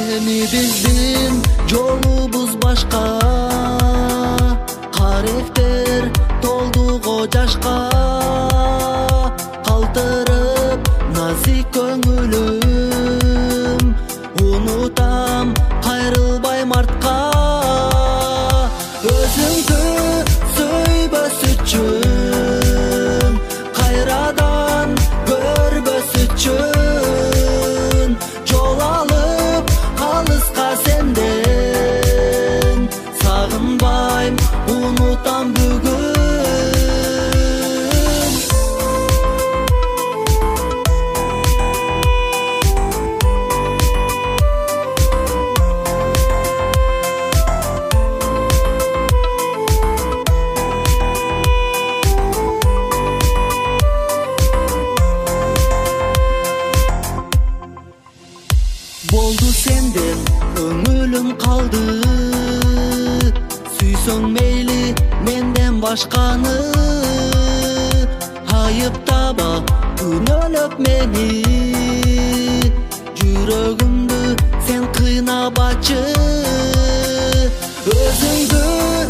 Эми биздин жолубуз башка, каректер толду го жашка. Калтырып назик көңүлүм, унутам кайрылбайм артка. Өзүңдү сөйбөс үчүн, кайрадан көрбөс үчүн, жол алып алыска сенден. Сагынбайм, унутам бүгүн. Болду сенден көңүлүм калды, сүйсөң мейли менден башканы. Айыптаба күнөөлөп мени, жүрөгүмдү сен кыйнабачы. Өзүңдү